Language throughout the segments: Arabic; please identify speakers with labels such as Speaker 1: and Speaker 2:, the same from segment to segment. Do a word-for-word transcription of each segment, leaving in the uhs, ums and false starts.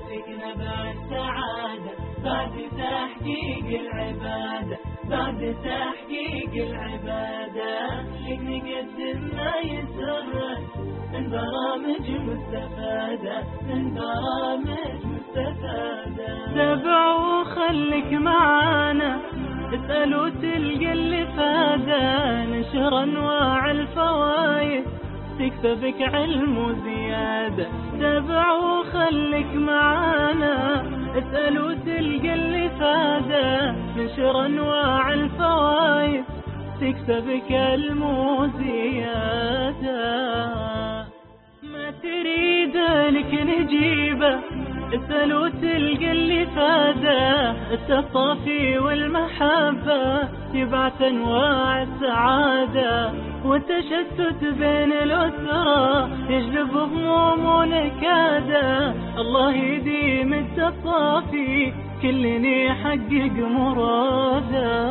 Speaker 1: لك نبع السعادة بعد تحقيق العبادة، بعد تحقيق العبادة لك نقدم ما يسرك من برامج مستفادة، من برامج مستفادة. تابع وخليك معانا، اسأل وتلقى اللي فاده، نشر أنواع الفوايد تكسبك علم وزيادة. تابع وخليك معانا، اسأل وتلقى اللي فاده، نشر أنواع الفوايد تكسبك علم وزيادة. ما تريد لك نجيبه، اسأل وتلقى اللي فاده، التطافي والمحبة يبعث أنواع السعادة، والتشتت بين الأسرة يجلب هموم ونكادة. الله يديم التطافي كل يحقق مراده.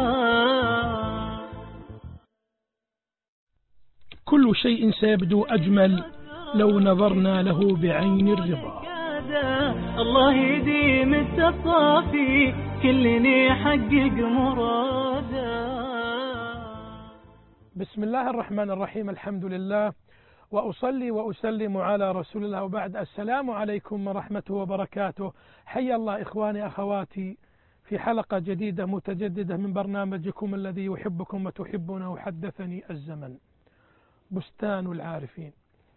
Speaker 2: كل شيء سيبدو أجمل لو نظرنا له بعين الرضا.
Speaker 1: الله يديم التصافي كل يحقق مراده.
Speaker 2: بسم الله الرحمن الرحيم، الحمد لله وأصلي وأسلم على رسول الله، وبعد. السلام عليكم ورحمة وبركاته. حيا الله إخواني أخواتي في حلقة جديدة متجددة من برنامجكم الذي يحبكم وتحبونه، حدثني الزمن. بستان العارفين.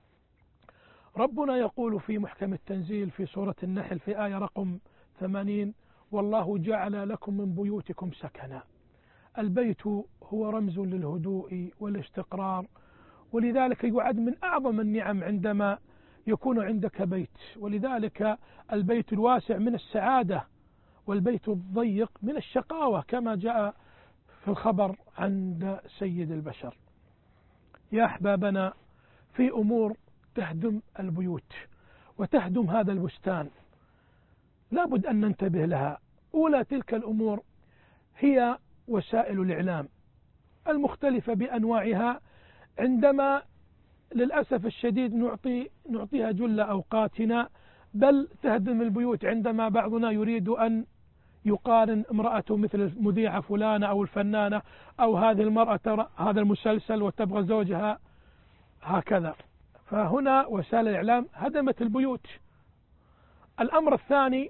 Speaker 2: ربنا يقول في محكم التنزيل في سورة النحل في آية رقم ثمانين: والله جعل لكم من بيوتكم سكنا. البيت هو رمز للهدوء والاستقرار، ولذلك يعد من أعظم النعم عندما يكون عندك بيت. ولذلك البيت الواسع من السعادة، والبيت الضيق من الشقاوة، كما جاء في الخبر عند سيد البشر. يا أحبابنا، في أمور تهدم البيوت وتهدم هذا البستان، لابد أن ننتبه لها. أولى تلك الأمور هي وسائل الإعلام المختلفة بأنواعها، عندما للأسف الشديد نعطي نعطيها جل أوقاتنا، بل تهدم البيوت عندما بعضنا يريد أن يقارن امرأته مثل المذيعة فلانة أو الفنانة، أو هذه المرأة ترى هذا المسلسل وتبغى زوجها هكذا. فهنا وسائل الإعلام هدمت البيوت. الأمر الثاني،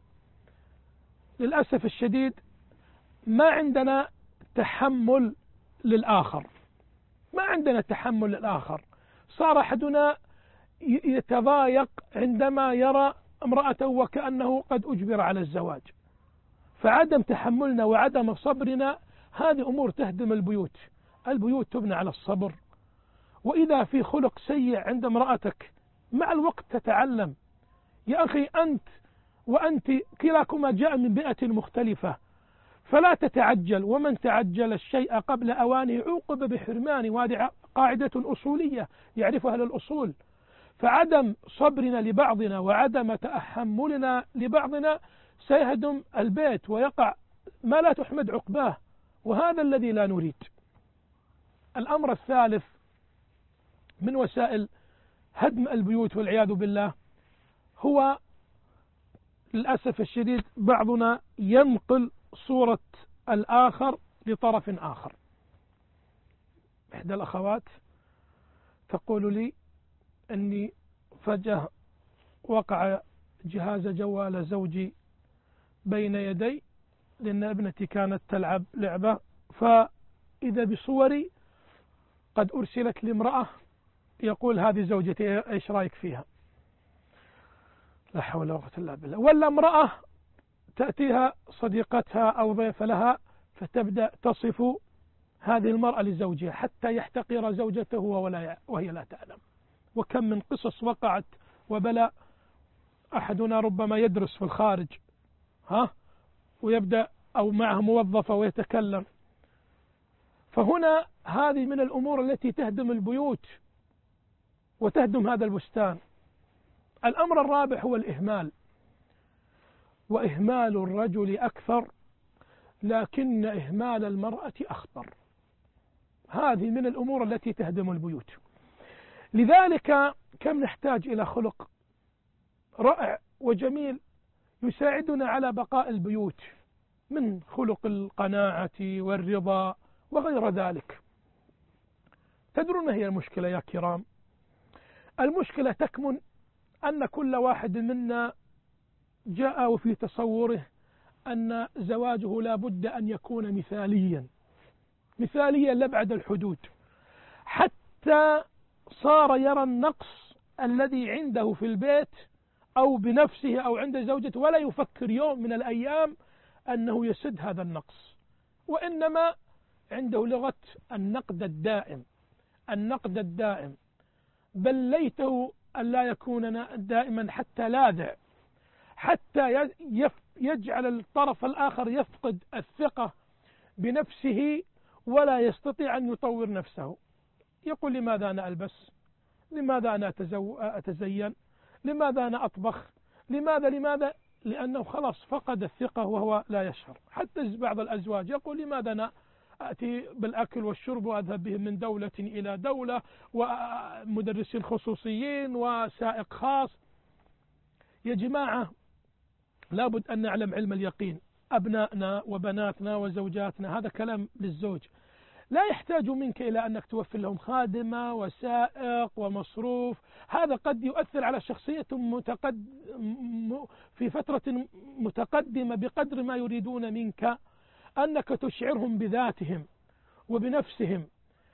Speaker 2: للأسف الشديد ما عندنا تحمل للآخر، ما عندنا تحمل للآخر. صار أحدنا يتضايق عندما يرى امرأته وكأنه قد أجبر على الزواج. فعدم تحملنا وعدم صبرنا هذه أمور تهدم البيوت. البيوت تبنى على الصبر، وإذا في خلق سيء عند امرأتك مع الوقت تتعلم. يا أخي، أنت وأنت كلاكما جاء من بيئة مختلفة، فلا تتعجل، ومن تعجل الشيء قبل أوانه عوقب بحرمانه، وهذه قاعدة أصولية يعرفها أهل الأصول. فعدم صبرنا لبعضنا وعدم تحملنا لبعضنا سيهدم البيت ويقع ما لا تحمد عقباه، وهذا الذي لا نريد. الأمر الثالث من وسائل هدم البيوت والعياذ بالله هو للأسف الشديد بعضنا ينقل صورة الآخر لطرف آخر. إحدى الأخوات تقول لي أني فجأة وقع جهاز جوال زوجي بين يدي، لأن ابنتي كانت تلعب لعبة، فإذا بصوري قد أرسلت لامرأة يقول هذه زوجتي إيش رأيك فيها؟ لا حول ولا قوة إلا بالله. ولا امرأة تأتيها صديقتها أو ضيف لها فتبدأ تصف هذه المرأة لزوجها حتى يحتقر زوجته ولا وهي لا تعلم. وكم من قصص وقعت وبلاء. أحدنا ربما يدرس في الخارج ها ويبدأ أو معه موظفة ويتكلم. فهنا هذه من الأمور التي تهدم البيوت وتهدم هذا البستان. الأمر الرابع هو الإهمال، وإهمال الرجل أكثر، لكن إهمال المرأة أخطر. هذه من الأمور التي تهدم البيوت. لذلك كم نحتاج إلى خلق رائع وجميل يساعدنا على بقاء البيوت من خلق القناعة والرضا وغير ذلك. تدرون ما هي المشكلة يا كرام؟ المشكلة تكمن أن كل واحد منا جاء وفي تصوره أن زواجه لا بد أن يكون مثاليا مثاليا لأبعد الحدود، حتى صار يرى النقص الذي عنده في البيت أو بنفسه أو عند زوجته، ولا يفكر يوم من الأيام أنه يسد هذا النقص، وإنما عنده لغة النقد الدائم النقد الدائم بل ليته أن لا يكون دائما حتى لاذع، حتى يجعل الطرف الآخر يفقد الثقة بنفسه ولا يستطيع أن يطور نفسه. يقول لماذا أنا ألبس؟ لماذا أنا أتزين؟ لماذا أنا أطبخ؟ لماذا لماذا لأنه خلاص فقد الثقة وهو لا يشعر. حتى بعض الأزواج يقول لماذا أنا أتي بالأكل والشرب وأذهب بهم من دولة إلى دولة ومدرسين خصوصيين وسائق خاص. يا جماعة لابد أن نعلم علم اليقين. أبنائنا وبناتنا وزوجاتنا، هذا كلام للزوج، لا يحتاج منك إلى أنك توفر لهم خادمة وسائق ومصروف. هذا قد يؤثر على شخصية متقد... في فترة متقدمة بقدر ما يريدون منك أنك تشعرهم بذاتهم وبنفسهم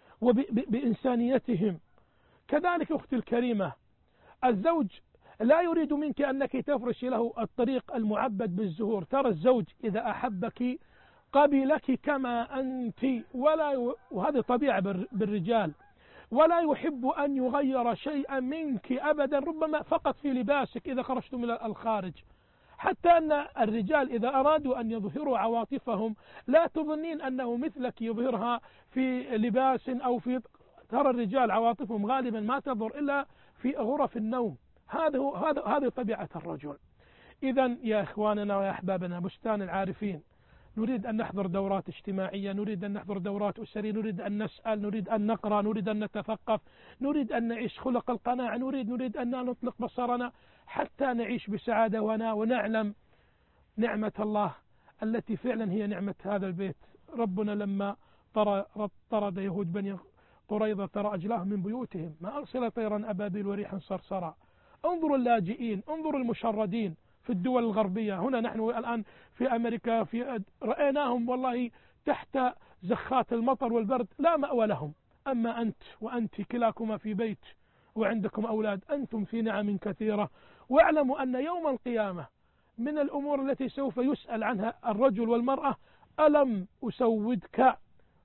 Speaker 2: وبإنسانيتهم. كذلك أختي الكريمة، الزوج لا يريد منك أنك تفرش له الطريق المعبد بالزهور. ترى الزوج إذا أحبك قبلك كما أنت، ولا ي... وهذه طبيعة بالرجال، ولا يحب أن يغير شيئا منك أبدا، ربما فقط في لباسك إذا خرجت من الخارج. حتى أن الرجال إذا أرادوا أن يظهروا عواطفهم لا تظنين أنه مثلك يظهرها في لباس أو في، ترى الرجال عواطفهم غالبا ما تظهر إلا في غرف النوم. هذا هذا هذه طبيعة الرجل. إذا يا إخواننا ويا أحبابنا بستان العارفين، نريد أن نحضر دورات اجتماعية، نريد أن نحضر دورات أسرية، نريد أن نسأل، نريد أن نقرأ، نريد أن نتثقف، نريد أن نعيش خلق القناعة، نريد نريد أن نطلق بصرنا حتى نعيش بسعادة ونا ونعلم نعمة الله التي فعلا هي نعمة هذا البيت. ربنا لما طرد يهود بني قريظة ترى أجلاهم من بيوتهم، ما أرسل طيرا أبابيل وريحا صرصرا. انظروا اللاجئين، انظروا المشردين في الدول الغربية. هنا نحن الآن في أمريكا في رأيناهم والله تحت زخات المطر والبرد لا مأوى لهم. أما أنت وأنت كلاكما في بيت وعندكم أولاد، أنتم في نعم كثيرة. واعلموا أن يوم القيامة من الأمور التي سوف يسأل عنها الرجل والمرأة: ألم أسودك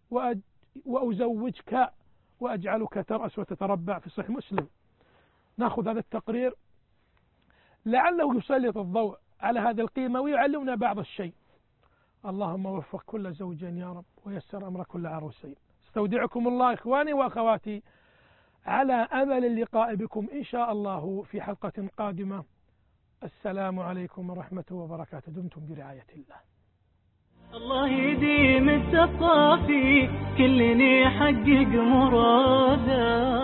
Speaker 2: وأزوجك وأجعلك ترأس وتتربع، في صحيح مسلم. نأخذ هذا التقرير لعله يسلط الضوء على هذه القيمة ويعلمنا بعض الشيء. اللهم وفق كل زوجين يا رب ويسر أمر كل عروسين. استودعكم الله إخواني وأخواتي، على أمل اللقاء بكم إن شاء الله في حلقة قادمة. السلام عليكم ورحمة وبركاته. دمتم برعاية الله.
Speaker 1: الله يديم التقافي كلني يحقق مراده.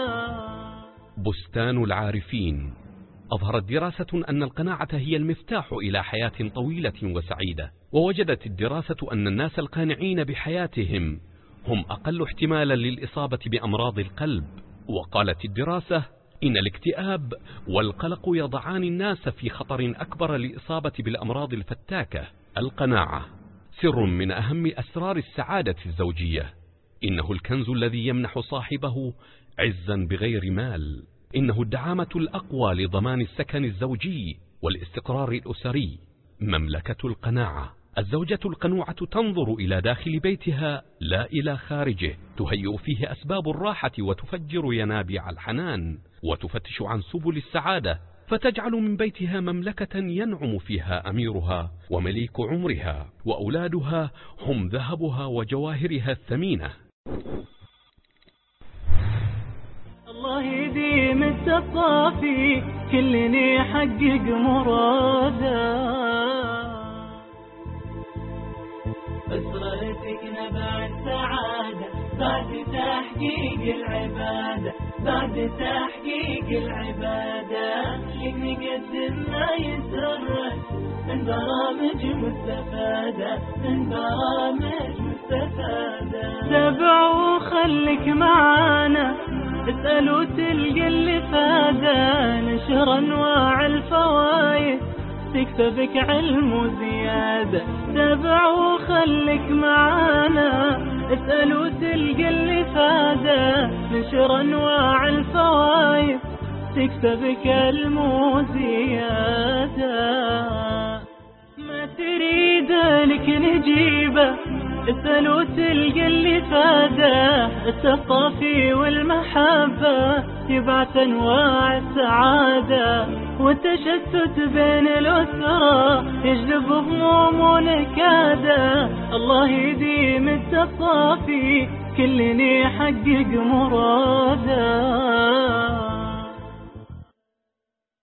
Speaker 3: بستان العارفين. أظهرت دراسة أن القناعة هي المفتاح إلى حياة طويلة وسعيدة، ووجدت الدراسة أن الناس القانعين بحياتهم هم أقل احتمالا للإصابة بأمراض القلب. وقالت الدراسة إن الاكتئاب والقلق يضعان الناس في خطر أكبر للإصابة بالأمراض الفتاكة. القناعة سر من أهم أسرار السعادة الزوجية. إنه الكنز الذي يمنح صاحبه عزا بغير مال. إنه الدعامة الأقوى لضمان السكن الزوجي والاستقرار الأسري. مملكة القناعة. الزوجة القنوعة تنظر إلى داخل بيتها لا إلى خارجه، تهيئ فيه أسباب الراحة وتفجر ينابيع الحنان، وتفتش عن سبل السعادة، فتجعل من بيتها مملكة ينعم فيها أميرها ومليك عمرها، وأولادها هم ذهبها وجواهرها الثمينة.
Speaker 1: الله يديم التقافي كلني يحقق مراده. بصرتك نبع السعادة بعد تحقيق العبادة، بعد تحقيق العبادة. لك نقدم ما يسرك من برامج مستفادة من برامج مستفادة. تابع وخليك معانا اسأل وتلقى اللي فاده، نشر أنواع الفوايد تكسبك علم وزيادة. تابع وخليك معانا اسأل وتلقى اللي فاده، نشر أنواع الفوايد تكسبك علم وزيادة. ما تريد لك نجيبه اسأل وتلقى اللي فاده، التطافي والمحبة يبعث أنواع السعادة، والتشتت بين الأسرة يجلب هموم ونكادة. الله يديم التصافي كل يحقق مراده.